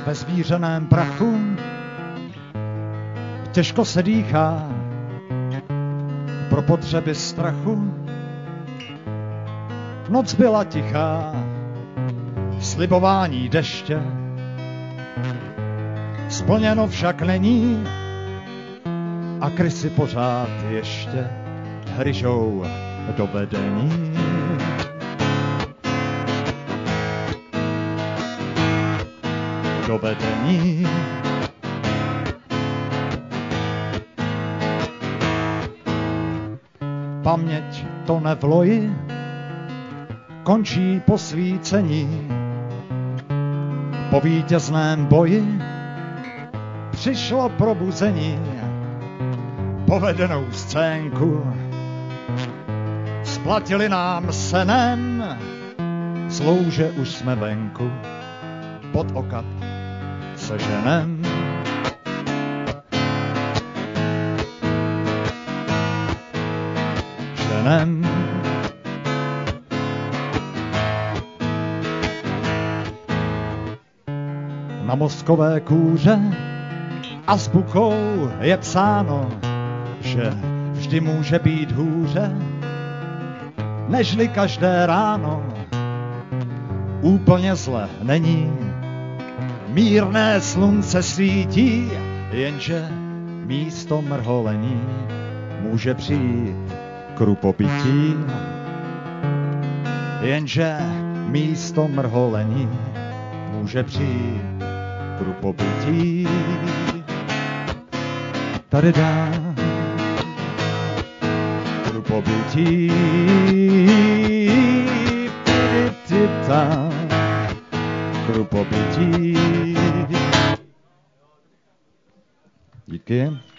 ve zvířeném prachu těžko se dýchá pro potřeby strachu. Noc byla tichá, slibování deště splněno však není a krysy pořád ještě hryžou do vedení. Do vedení. Paměť tone v loji, končí posvícení. Po vítězném boji přišlo probuzení. Povedenou scénku splatili nám senem, z louže už jsme venku, pod okat se ženem. Ženem. Na mozkové kůře azbukou je psáno, že vždy může být hůře, nežli každé ráno. Úplně zle není, mírné slunce svítí, jenže místo mrholení může přijít krupopití. Jenže místo mrholení může přijít krupopití. Tady dá krupopití. Krupopití. Díky.